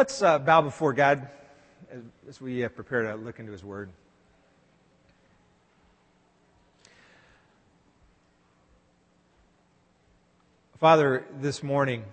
Let's bow before God as we prepare to look into His Word. Father, this morning,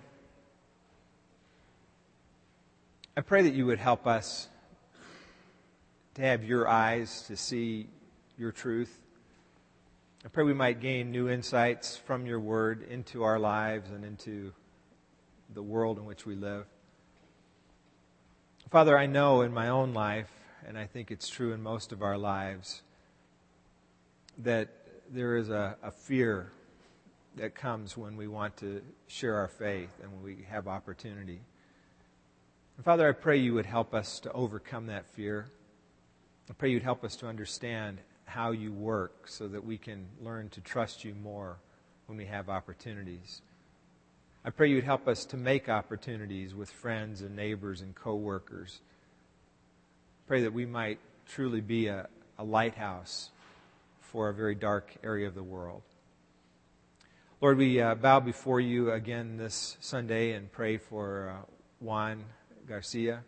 I pray that you would help us to have your eyes to see your truth. I pray we might gain new insights from your Word into our lives and into the world in which we live. Father, I know in my own life, and I think it's true in most of our lives, that there is a fear that comes when we want to share our faith and when we have opportunity. And Father, I pray you would help us to overcome that fear. I pray you'd help us to understand how you work so that we can learn to trust you more when we have opportunities. I pray you'd help us to make opportunities with friends and neighbors and co-workers. Pray that we might truly be a lighthouse for a very dark area of the world. Lord, we bow before you again this Sunday and pray for Juan Garcia.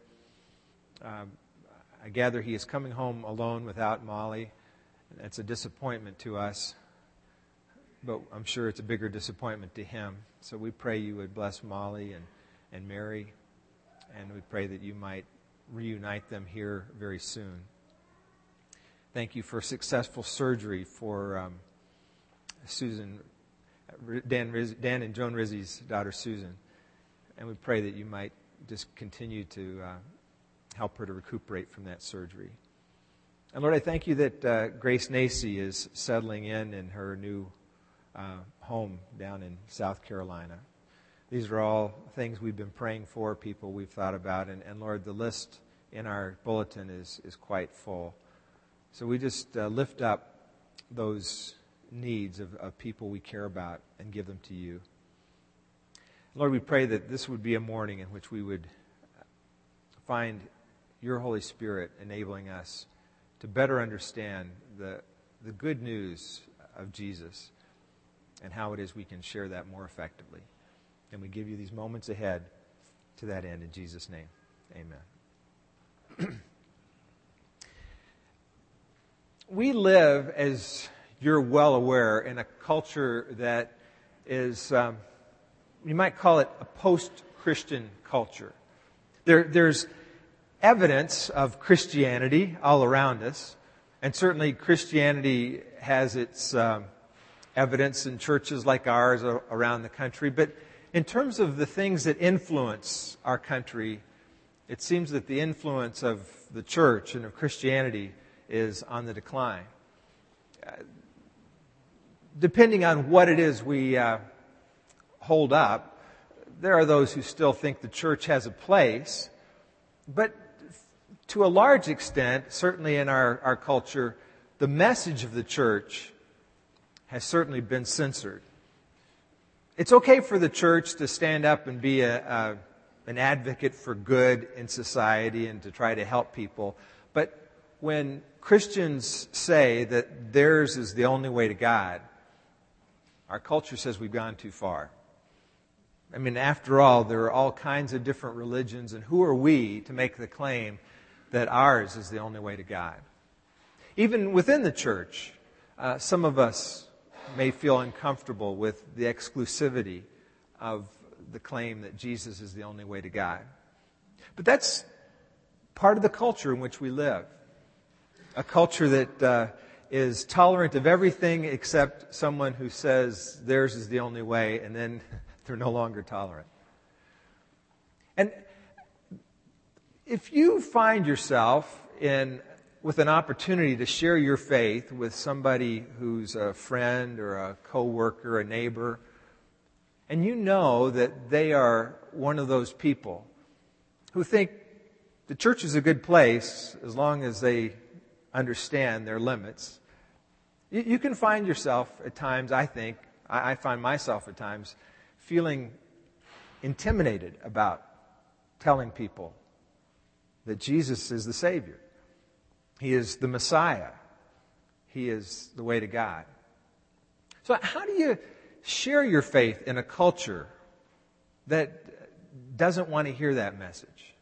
I gather he is coming home alone without Molly. That's a disappointment to us, but I'm sure it's a bigger disappointment to him. So we pray you would bless Molly and Mary, and we pray that you might reunite them here very soon. Thank you for successful surgery for Dan and Joan Rizzi's daughter Susan, and we pray that you might just continue to help her to recuperate from that surgery. And Lord, I thank you that Grace Nacy is settling in her new home down in South Carolina. These are all things we've been praying for, people we've thought about, and Lord, the list in our bulletin is quite full. So we just lift up those needs of people we care about and give them to you. Lord, we pray that this would be a morning in which we would find your Holy Spirit enabling us to better understand the good news of Jesus and how it is we can share that more effectively. And we give you these moments ahead to that end in Jesus' name. Amen. We live, as you're well aware, in a culture that is, you might call it a post-Christian culture. There's evidence of Christianity all around us, and certainly Christianity has its evidence in churches like ours around the country. But in terms of the things that influence our country, it seems that the influence of the church and of Christianity is on the decline. Depending on what it is we hold up, there are those who still think the church has a place, but to a large extent, certainly in our culture, the message of the church has certainly been censored. It's okay for the church to stand up and be an advocate for good in society and to try to help people, but when Christians say that theirs is the only way to God, our culture says we've gone too far. I mean, after all, there are all kinds of different religions, and who are we to make the claim that ours is the only way to God? Even within the church, some of us may feel uncomfortable with the exclusivity of the claim that Jesus is the only way to God. But that's part of the culture in which we live. A culture that is tolerant of everything except someone who says theirs is the only way, and then they're no longer tolerant. And if you find yourself with an opportunity to share your faith with somebody who's a friend or a co-worker, a neighbor, and you know that they are one of those people who think the church is a good place as long as they understand their limits, you can find yourself at times, I find myself at times, feeling intimidated about telling people that Jesus is the Savior. He is the Messiah. He is the way to God. So how do you share your faith in a culture that doesn't want to hear that message?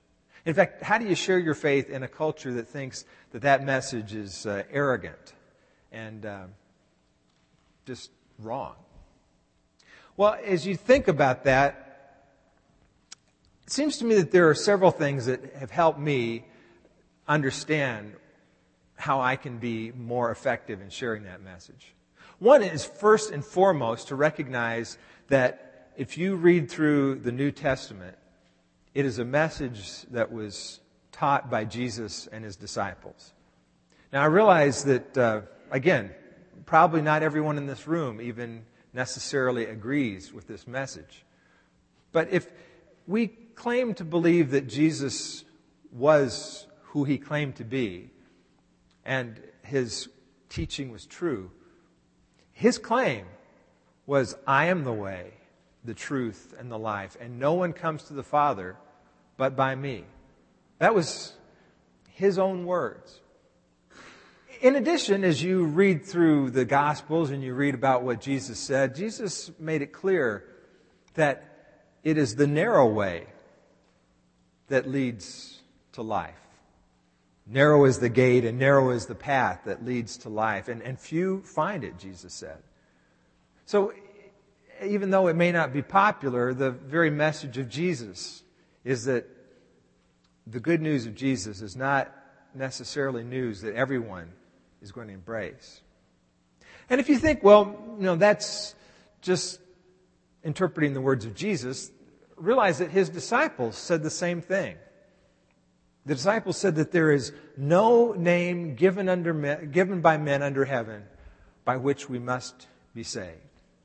In fact, how do you share your faith in a culture that thinks that message is arrogant and just wrong? Well, as you think about that, it seems to me that there are several things that have helped me understand how I can be more effective in sharing that message. One is, first and foremost, to recognize that if you read through the New Testament, it is a message that was taught by Jesus and his disciples. Now, I realize that, again, probably not everyone in this room even necessarily agrees with this message. But if we claim to believe that Jesus was who he claimed to be, and his teaching was true, his claim was, I am the way, the truth, and the life, and no one comes to the Father but by me. That was his own words. In addition, as you read through the Gospels and you read about what Jesus said, Jesus made it clear that it is the narrow way that leads to life. Narrow is the gate and narrow is the path that leads to life, and few find it, Jesus said. So, even though it may not be popular, the very message of Jesus is that the good news of Jesus is not necessarily news that everyone is going to embrace. And if you think, well, that's just interpreting the words of Jesus, realize that his disciples said the same thing. The disciples said that there is no name given by men under heaven by which we must be saved.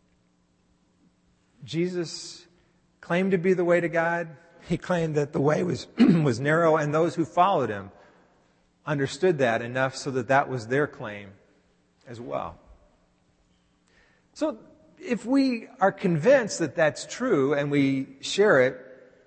Jesus claimed to be the way to God. He claimed that the way was narrow, and those who followed him understood that enough so that was their claim as well. So if we are convinced that that's true and we share it,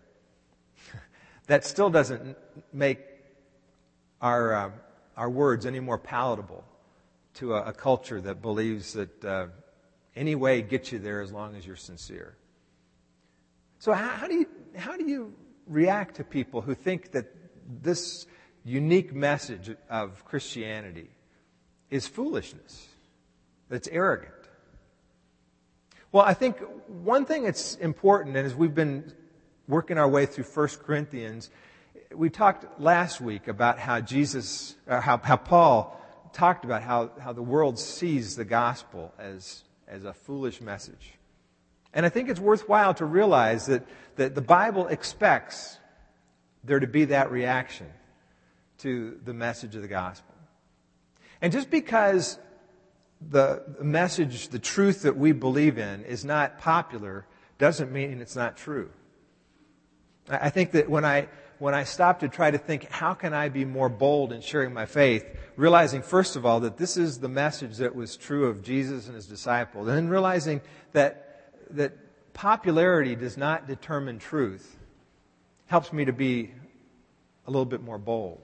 that still doesn't make our words any more palatable to a culture that believes that any way gets you there as long as you're sincere. So how do you react to people who think that this unique message of Christianity is foolishness, that it's arrogant? Well, I think one thing that's important, and as we've been working our way through 1 Corinthians, we talked last week about how Paul talked about how the world sees the gospel as a foolish message. And I think it's worthwhile to realize that the Bible expects there to be that reaction to the message of the gospel. And just because the message, the truth that we believe in is not popular, doesn't mean it's not true. I think that when I stop to try to think, how can I be more bold in sharing my faith, realizing, first of all, that this is the message that was true of Jesus and his disciples, and then realizing that popularity does not determine truth, helps me to be a little bit more bold.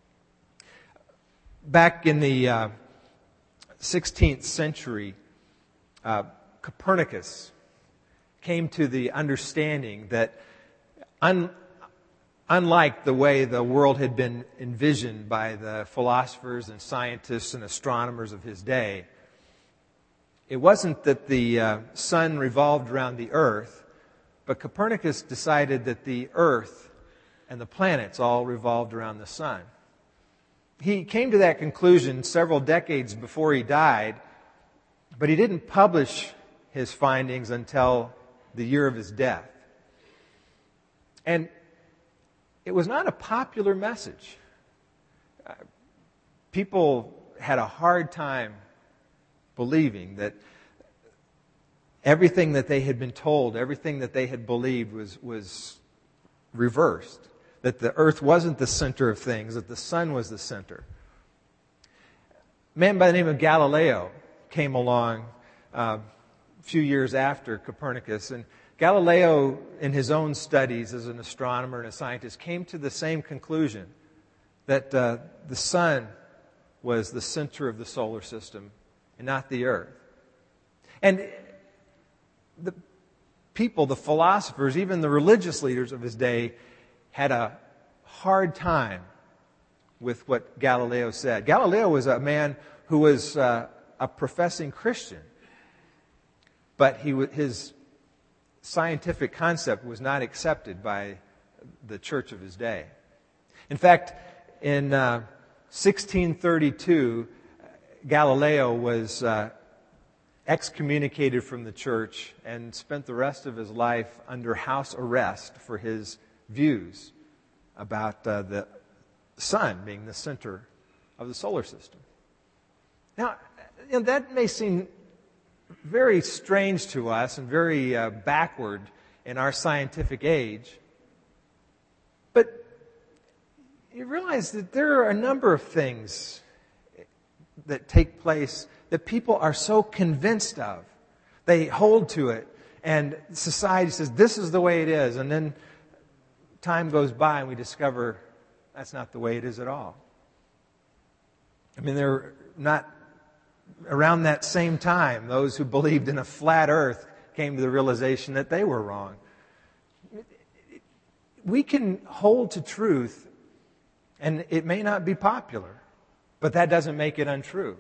Back in the 16th century, Copernicus came to the understanding that unlike the way the world had been envisioned by the philosophers and scientists and astronomers of his day, it wasn't that the sun revolved around the earth, but Copernicus decided that the earth and the planets all revolved around the sun. He came to that conclusion several decades before he died, but he didn't publish his findings until the year of his death. And it was not a popular message. People had a hard time believing that everything that they had been told, everything that they had believed was reversed. That the earth wasn't the center of things, that the sun was the center. A man by the name of Galileo came along a few years after Copernicus, and Galileo, in his own studies as an astronomer and a scientist, came to the same conclusion, that the sun was the center of the solar system and not the earth. And the people, the philosophers, even the religious leaders of his day, had a hard time with what Galileo said. Galileo was a man who was a professing Christian, but his scientific concept was not accepted by the church of his day. In fact, in 1632, Galileo was excommunicated from the church and spent the rest of his life under house arrest for his views about the sun being the center of the solar system. Now, that may seem very strange to us and very backward in our scientific age, but you realize that there are a number of things that take place that people are so convinced of. They hold to it, and society says, this is the way it is. And then time goes by and we discover that's not the way it is at all. I mean, they're not around that same time, those who believed in a flat earth came to the realization that they were wrong. We can hold to truth, and it may not be popular, but that doesn't make it untrue.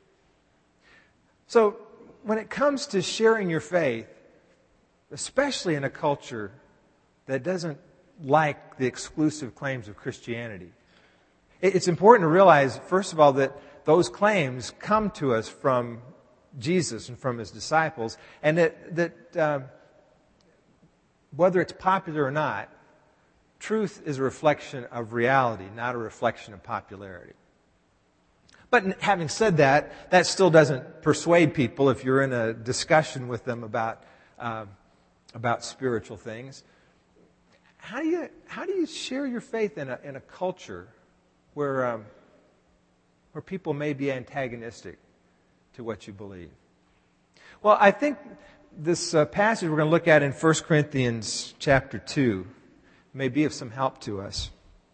So when it comes to sharing your faith, especially in a culture that doesn't like the exclusive claims of Christianity, it's important to realize, first of all, that those claims come to us from Jesus and from His disciples, and that whether it's popular or not, truth is a reflection of reality, not a reflection of popularity. But having said that, that still doesn't persuade people if you're in a discussion with them about spiritual things. How do you share your faith in a culture where people may be antagonistic to what you believe? Well, I think this passage we're going to look at in 1 Corinthians chapter 2 may be of some help to us.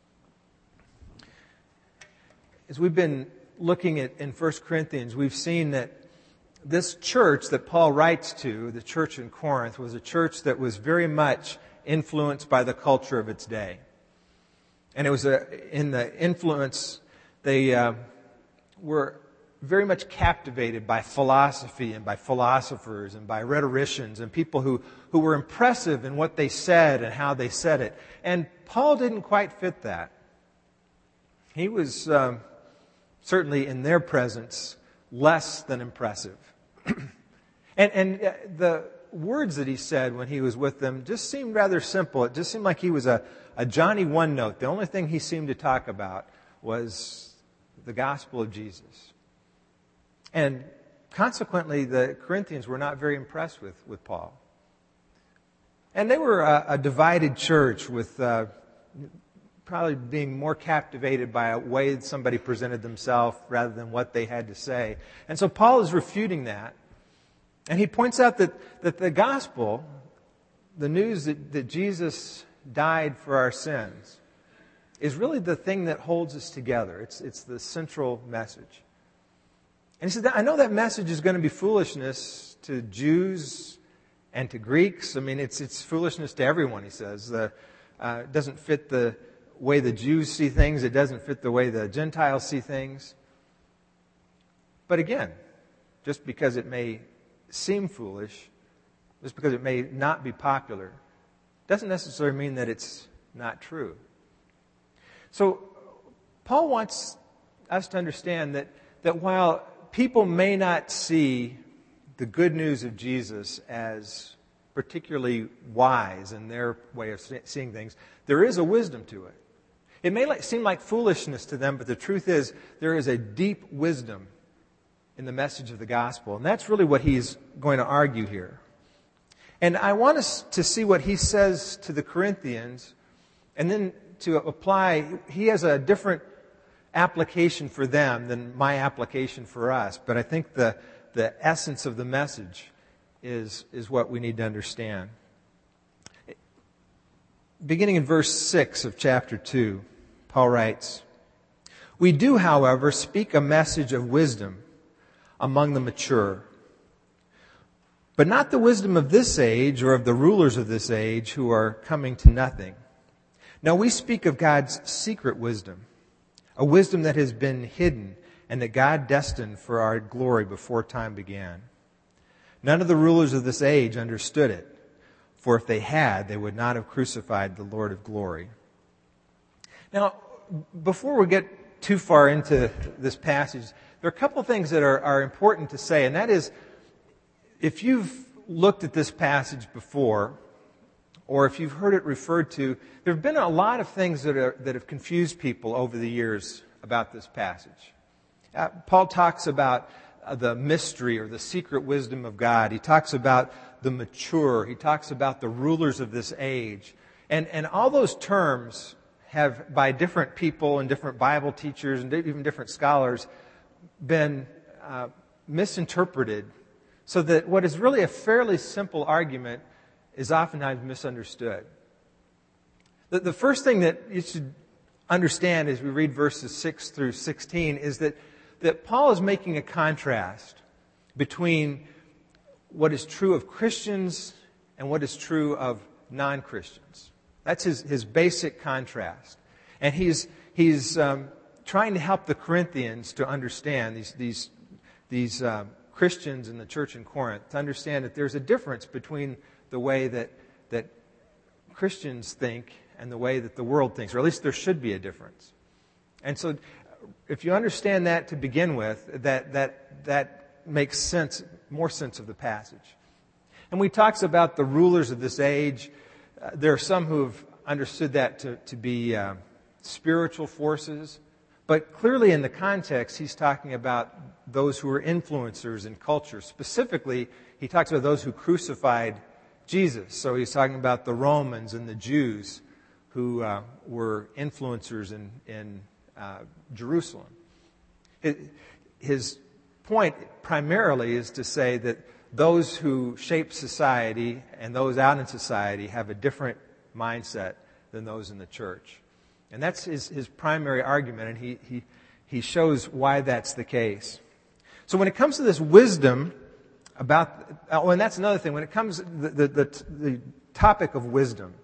As we've been looking at in 1 Corinthians, we've seen that this church that Paul writes to, the church in Corinth, was a church that was very much influenced by the culture of its day. And it was in the influence, they were very much captivated by philosophy and by philosophers and by rhetoricians and people who were impressive in what they said and how they said it. And Paul didn't quite fit that. He was certainly in their presence less than impressive. and the words that he said when he was with them just seemed rather simple. It just seemed like he was a Johnny One-Note. The only thing he seemed to talk about was the gospel of Jesus. And consequently, the Corinthians were not very impressed with Paul. And they were a divided church with probably being more captivated by a way that somebody presented themselves rather than what they had to say. And so Paul is refuting that. And he points out that the gospel, the news that Jesus died for our sins, is really the thing that holds us together. It's the central message. And he said, I know that message is going to be foolishness to Jews and to Greeks. I mean, it's foolishness to everyone, he says. It doesn't fit the way the Jews see things. It doesn't fit the way the Gentiles see things. But again, just because it may seem foolish, just because it may not be popular, doesn't necessarily mean that it's not true. So Paul wants us to understand that while people may not see the good news of Jesus as particularly wise in their way of seeing things, there is a wisdom to it. It may seem like foolishness to them, but the truth is there is a deep wisdom in the message of the gospel. And that's really what he's going to argue here. And I want us to see what he says to the Corinthians, and then to apply. He has a different application for them than my application for us. But I think the essence of the message is what we need to understand. Beginning in verse 6 of chapter 2, Paul writes, "We do, however, speak a message of wisdom among the mature, but not the wisdom of this age or of the rulers of this age who are coming to nothing. Now we speak of God's secret wisdom, a wisdom that has been hidden and that God destined for our glory before time began. None of the rulers of this age understood it, for if they had, they would not have crucified the Lord of glory. Now, before we get too far into this passage, there are a couple of things that are important to say, and that is, if you've looked at this passage before, or if you've heard it referred to, there have been a lot of things that have confused people over the years about this passage. Paul talks about the mystery or the secret wisdom of God. He talks about the mature. He talks about the rulers of this age. And all those terms have, by different people and different Bible teachers and even different scholars, been misinterpreted so that what is really a fairly simple argument is oftentimes misunderstood. The first thing that you should understand as we read verses 6 through 16 is that Paul is making a contrast between what is true of Christians and what is true of non-Christians. That's his basic contrast. And he's trying to help the Corinthians to understand, these Christians in the church in Corinth, to understand that there's a difference between the way that Christians think and the way that the world thinks, or at least there should be a difference. And so if you understand that to begin with, that makes sense, more sense of the passage. And when he talks about the rulers of this age, there are some who have understood that to be spiritual forces. But clearly in the context, he's talking about those who are influencers in culture. Specifically, he talks about those who crucified Jesus. So he's talking about the Romans and the Jews who were influencers in Jerusalem. His point primarily is to say that those who shape society and those out in society have a different mindset than those in the church. And that's his primary argument, and he shows why that's the case. So when it comes to this wisdom and that's another thing, when it comes to the topic of wisdom,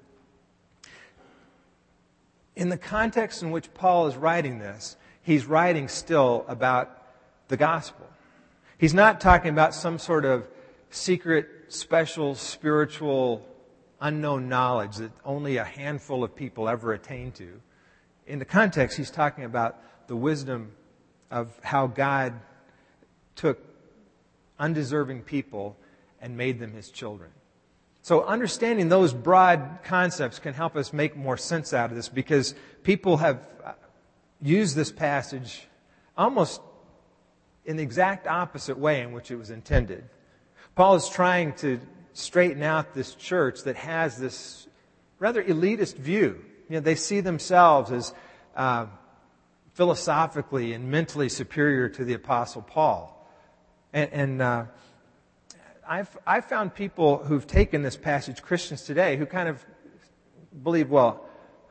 in the context in which Paul is writing this, he's writing still about the gospel. He's not talking about some sort of secret, special, spiritual, unknown knowledge that only a handful of people ever attain to. In the context, he's talking about the wisdom of how God took undeserving people and made them His children. So understanding those broad concepts can help us make more sense out of this, because people have used this passage almost in the exact opposite way in which it was intended. Paul is trying to straighten out this church that has this rather elitist view. They see themselves as philosophically and mentally superior to the Apostle Paul. And I've found people who've taken this passage, Christians today, who kind of believe, well,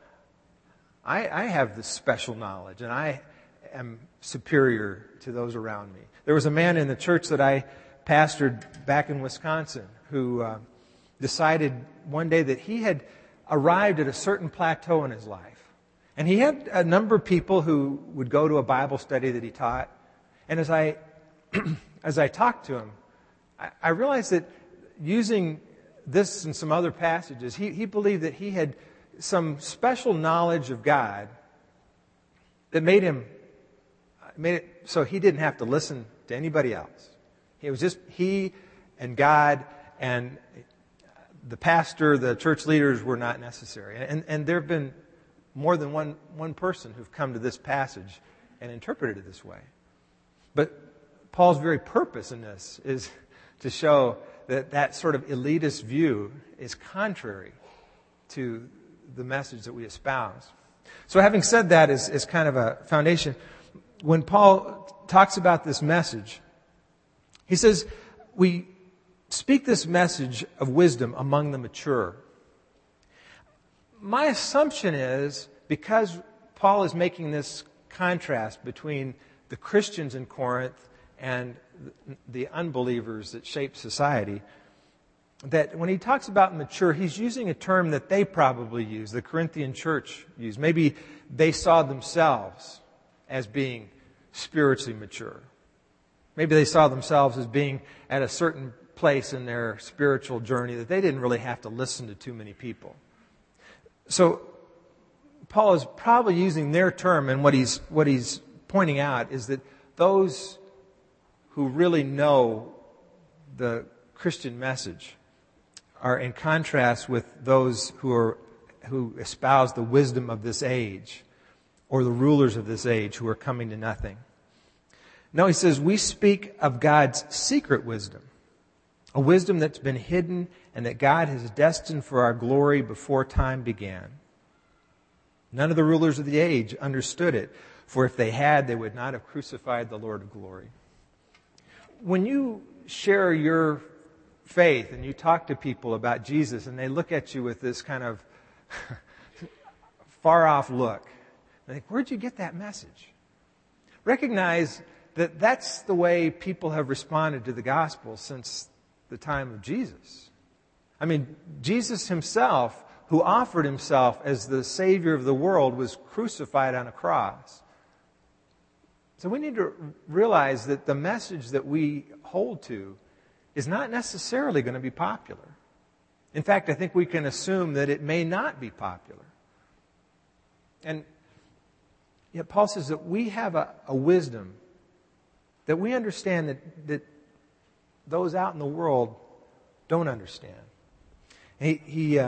I have this special knowledge and I am superior to those around me. There was a man in the church that I pastored back in Wisconsin who decided one day that he had arrived at a certain plateau in his life. And he had a number of people who would go to a Bible study that he taught. And as I talked to him, I realized that using this and some other passages, he believed that he had some special knowledge of God that made it so he didn't have to listen to anybody else. It was just he and God, and the pastor, the church leaders were not necessary. And there have been more than one person who've come to this passage and interpreted it this way. But Paul's very purpose in this is to show that sort of elitist view is contrary to the message that we espouse. So having said that as kind of a foundation, when Paul talks about this message, he says, we speak this message of wisdom among the mature. My assumption is, because Paul is making this contrast between the Christians in Corinth and the unbelievers that shape society, that when he talks about mature, he's using a term that they probably used, the Corinthian church used. Maybe they saw themselves as being spiritually mature. Maybe they saw themselves as being at a certain place in their spiritual journey that they didn't really have to listen to too many people. So Paul is probably using their term, and what he's pointing out is that those who really know the Christian message are in contrast with those who espouse the wisdom of this age, or the rulers of this age who are coming to nothing. No, he says, we speak of God's secret wisdom, a wisdom that's been hidden and that God has destined for our glory before time began. None of the rulers of the age understood it, for if they had, they would not have crucified the Lord of glory. When you share your faith and you talk to people about Jesus and they look at you with this kind of far-off look, they think, where'd you get that message? Recognize that that's the way people have responded to the gospel since the time of Jesus. I mean, Jesus himself, who offered himself as the Savior of the world, was crucified on a cross. So we need to realize that the message that we hold to is not necessarily going to be popular. In fact, I think we can assume that it may not be popular. And yet Paul says that we have a wisdom that we understand that those out in the world don't understand. He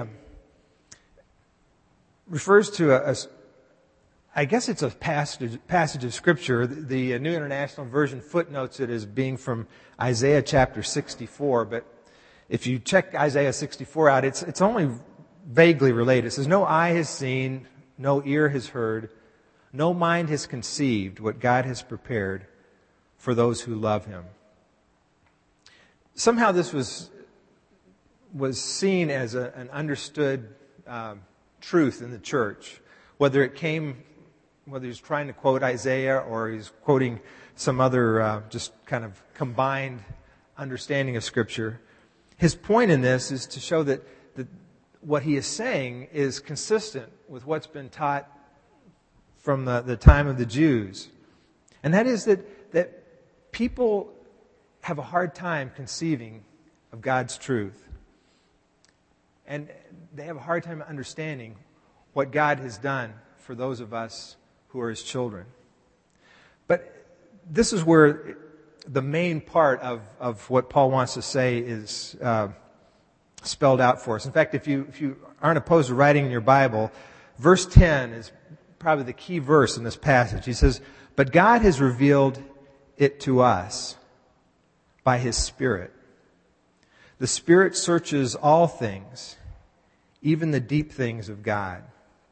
refers to I guess it's a passage of Scripture. The New International Version footnotes it as being from Isaiah chapter 64. But if you check Isaiah 64 out, it's only vaguely related. It says, no eye has seen, no ear has heard, no mind has conceived what God has prepared for those who love Him. Somehow this was seen as an understood truth in the church, whether he's trying to quote Isaiah or he's quoting some other just kind of combined understanding of Scripture. His point in this is to show that what he is saying is consistent with what's been taught from the time of the Jews. And that is that people have a hard time conceiving of God's truth. And they have a hard time understanding what God has done for those of us who are His children. But this is where the main part of what Paul wants to say is spelled out for us. In fact, if you aren't opposed to writing in your Bible, verse 10 is probably the key verse in this passage. He says, "But God has revealed it to us by His Spirit. The Spirit searches all things, even the deep things of God."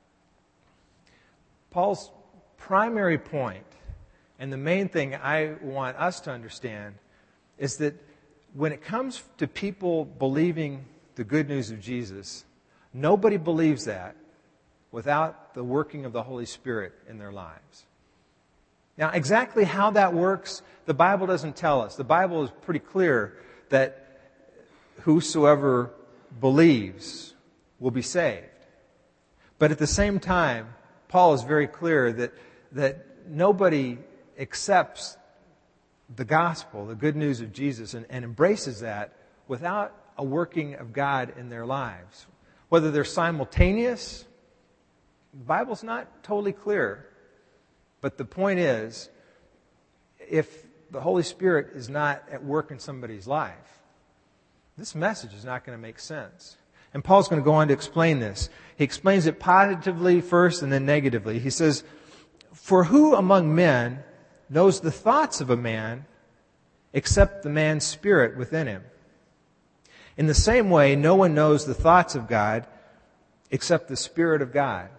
Paul's primary point, and the main thing I want us to understand, is that when it comes to people believing the good news of Jesus, nobody believes that without the working of the Holy Spirit in their lives. Now, exactly how that works, the Bible doesn't tell us. The Bible is pretty clear that whosoever believes will be saved. But at the same time, Paul is very clear that nobody accepts the gospel, the good news of Jesus, and embraces that without a working of God in their lives. Whether they're simultaneous, the Bible's not totally clear. But the point is, if the Holy Spirit is not at work in somebody's life, this message is not going to make sense. And Paul's going to go on to explain this. He explains it positively first and then negatively. He says, "For who among men knows the thoughts of a man except the man's spirit within him? In the same way, no one knows the thoughts of God except the Spirit of God.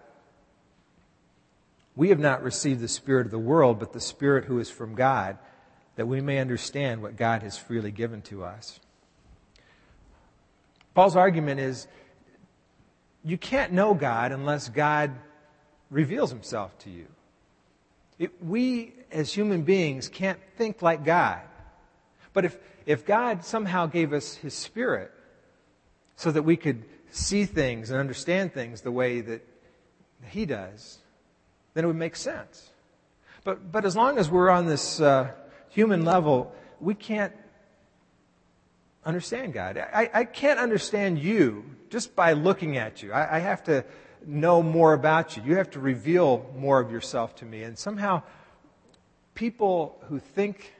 We have not received the spirit of the world, but the Spirit who is from God, that we may understand what God has freely given to us." Paul's argument is, you can't know God unless God reveals Himself to you. We, as human beings, can't think like God. But if God somehow gave us His Spirit, so that we could see things and understand things the way that He does, then it would make sense. But as long as we're on this human level, we can't understand God. I can't understand you just by looking at you. I have to know more about you. You have to reveal more of yourself to me. And somehow, people who think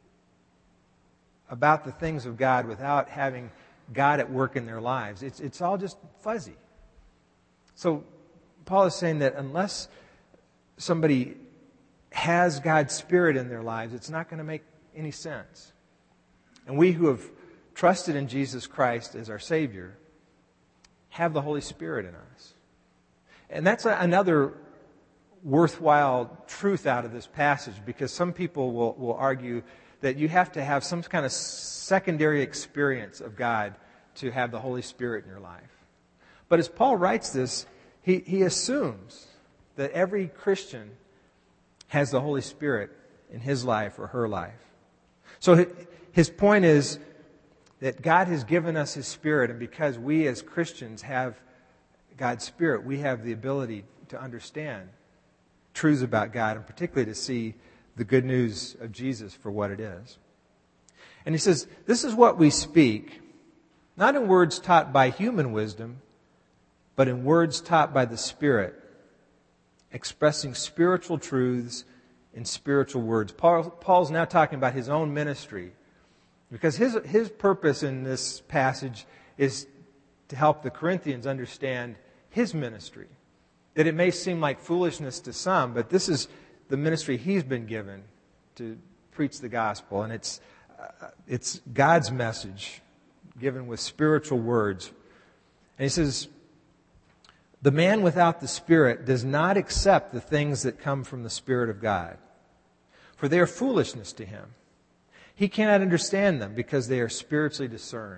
about the things of God without having God at work in their lives, it's all just fuzzy. So Paul is saying that unless somebody has God's Spirit in their lives, it's not going to make any sense. And we who have trusted in Jesus Christ as our Savior have the Holy Spirit in us. And that's another worthwhile truth out of this passage, because some people will argue that you have to have some kind of secondary experience of God to have the Holy Spirit in your life. But as Paul writes this, he assumes that every Christian has the Holy Spirit in his life or her life. So his point is that God has given us His Spirit, and because we as Christians have God's Spirit, we have the ability to understand truths about God, and particularly to see the good news of Jesus for what it is. And he says, this is what we speak, not in words taught by human wisdom, but in words taught by the Spirit, expressing spiritual truths in spiritual words. Paul's now talking about his own ministry, because his purpose in this passage is to help the Corinthians understand his ministry. That it may seem like foolishness to some, but this is the ministry he's been given to preach the gospel. And it's God's message given with spiritual words. And he says, the man without the Spirit does not accept the things that come from the Spirit of God, for they are foolishness to him. He cannot understand them because they are spiritually discerned.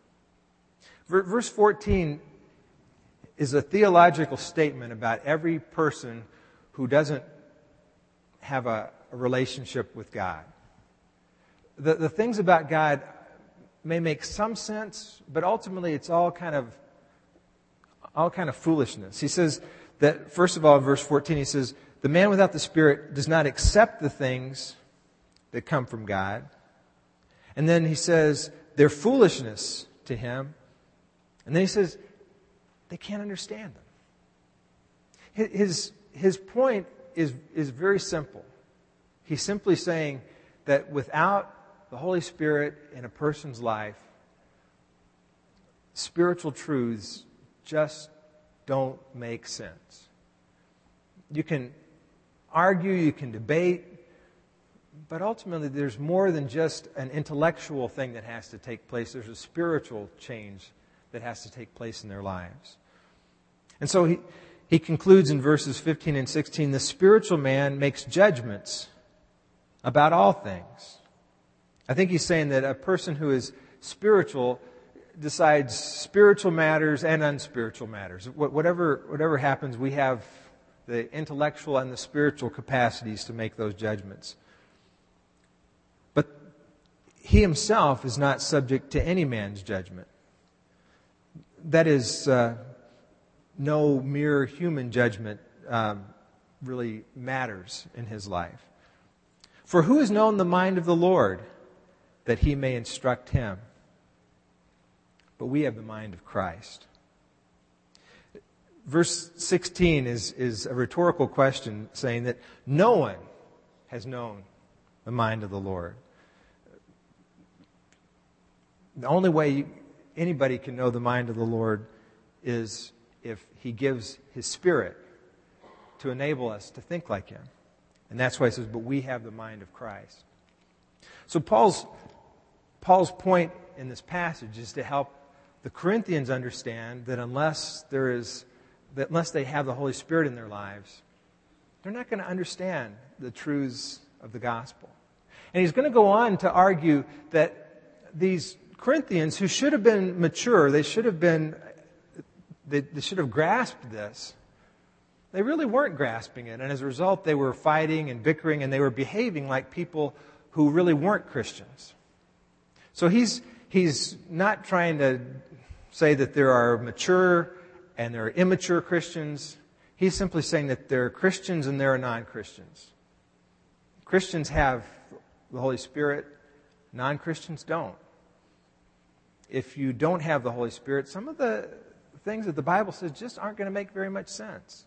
Verse 14 is a theological statement about every person who doesn't have a relationship with God. The things about God may make some sense, but ultimately it's all kind of foolishness. He says that, first of all, in verse 14, he says, the man without the Spirit does not accept the things that come from God. And then he says, they're foolishness to him. And then he says, they can't understand them. His point is very simple. He's simply saying that without the Holy Spirit in a person's life, spiritual truths just don't make sense. You can argue, you can debate, but ultimately there's more than just an intellectual thing that has to take place. There's a spiritual change that has to take place in their lives. And so he concludes in verses 15 and 16, the spiritual man makes judgments about all things. I think he's saying that a person who is spiritual decides spiritual matters and unspiritual matters. Whatever happens, we have the intellectual and the spiritual capacities to make those judgments. But he himself is not subject to any man's judgment. That is, no mere human judgment really matters in his life. For who has known the mind of the Lord that he may instruct him? But we have the mind of Christ. Verse 16 is a rhetorical question saying that no one has known the mind of the Lord. The only way anybody can know the mind of the Lord is if He gives His Spirit to enable us to think like Him. And that's why He says, but we have the mind of Christ. So Paul's point in this passage is to help the Corinthians understand that unless they have the Holy Spirit in their lives, they're not going to understand the truths of the gospel. And he's going to go on to argue that these Corinthians, who should have been mature, they should have grasped this. They really weren't grasping it. And as a result, they were fighting and bickering, and they were behaving like people who really weren't Christians. So he's not trying to say that there are mature and there are immature Christians. He's simply saying that there are Christians and there are non-Christians. Christians have the Holy Spirit. Non-Christians don't. If you don't have the Holy Spirit, some of the things that the Bible says just aren't going to make very much sense.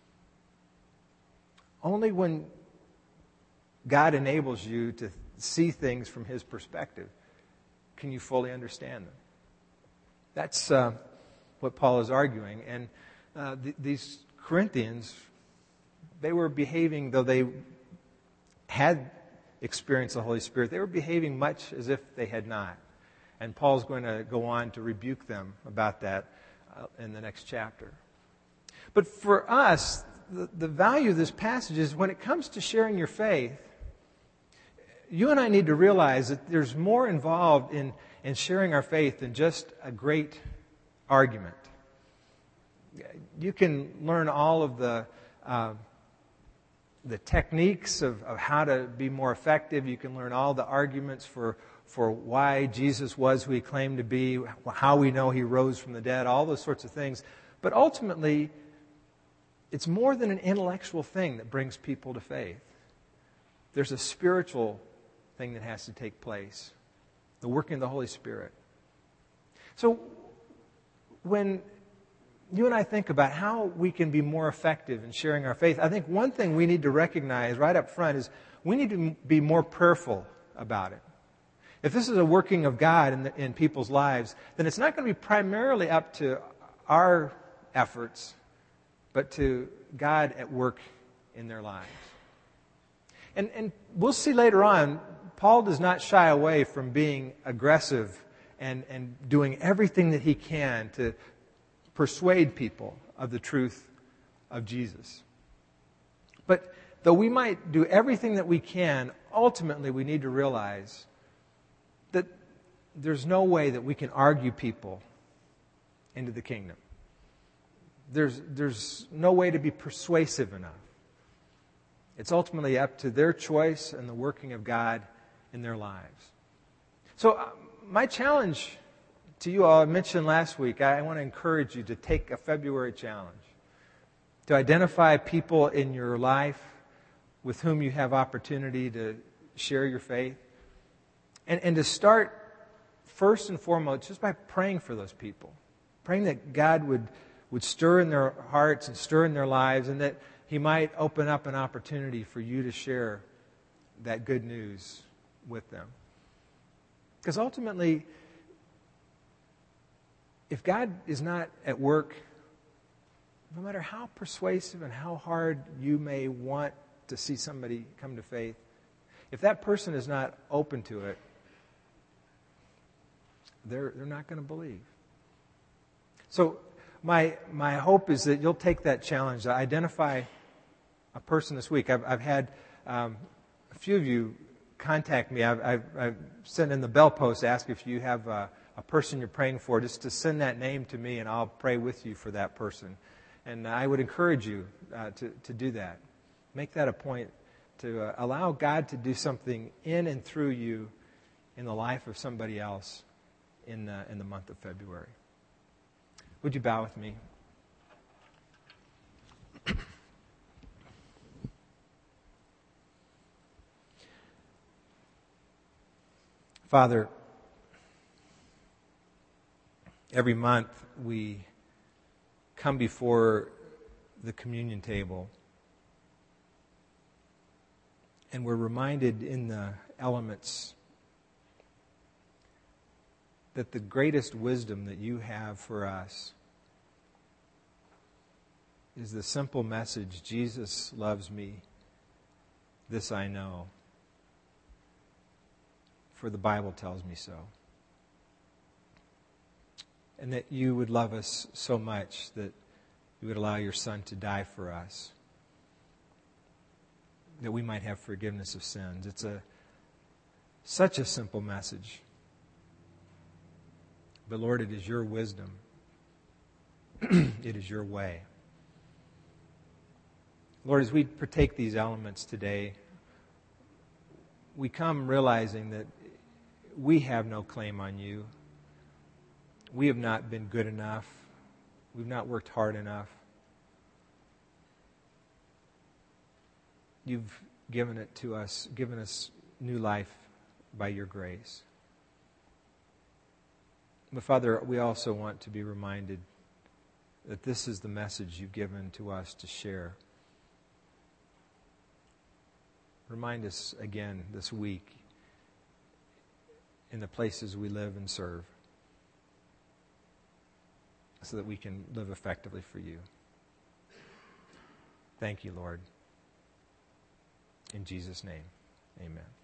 Only when God enables you to see things from His perspective can you fully understand them. That's what Paul is arguing. And these Corinthians, they were behaving, though they had experienced the Holy Spirit, they were behaving much as if they had not. And Paul's going to go on to rebuke them about that in the next chapter. But for us, the value of this passage is when it comes to sharing your faith, you and I need to realize that there's more involved in sharing our faith than just a great argument. You can learn all of the techniques of how to be more effective. You can learn all the arguments for why Jesus was who He claimed to be, how we know He rose from the dead, all those sorts of things. But ultimately, it's more than an intellectual thing that brings people to faith. There's a spiritual thing that has to take place, the working of the Holy Spirit. So when you and I think about how we can be more effective in sharing our faith, I think one thing we need to recognize right up front is we need to be more prayerful about it. If this is a working of God in people's lives, then it's not going to be primarily up to our efforts, but to God at work in their lives. And we'll see later on, Paul does not shy away from being aggressive and doing everything that he can to persuade people of the truth of Jesus. But though we might do everything that we can, ultimately we need to realize that there's no way that we can argue people into the kingdom. There's no way to be persuasive enough. It's ultimately up to their choice and the working of God in their lives. So my challenge to you all, I mentioned last week, I want to encourage you to take a February challenge. To identify people in your life with whom you have opportunity to share your faith. And to start first and foremost just by praying for those people. Praying that God would stir in their hearts and stir in their lives, and that He might open up an opportunity for you to share that good news with them. Because ultimately, if God is not at work, no matter how persuasive and how hard you may want to see somebody come to faith, if that person is not open to it, they're not going to believe. So my hope is that you'll take that challenge to identify a person this week. I've had a few of you contact me. I've sent in the bell post, ask if you have a person you're praying for, just to send that name to me, and I'll pray with you for that person. And I would encourage you to do that. Make that a point to allow God to do something in and through you in the life of somebody else in the month of February. Would you bow with me? Father, every month we come before the communion table and we're reminded in the elements that the greatest wisdom that you have for us is the simple message, Jesus loves me, this I know, for the Bible tells me so. And that you would love us so much that you would allow your Son to die for us, that we might have forgiveness of sins. It's such a simple message. But Lord, it is your wisdom. It is your way. Lord, as we partake these elements today, we come realizing that we have no claim on you. we have not been good enough. We've not worked hard enough. You've given it to us, given us new life by your grace. But Father, we also want to be reminded that this is the message you've given to us to share. Remind us again this week in the places we live and serve so that we can live effectively for you. Thank you, Lord. In Jesus' name, amen.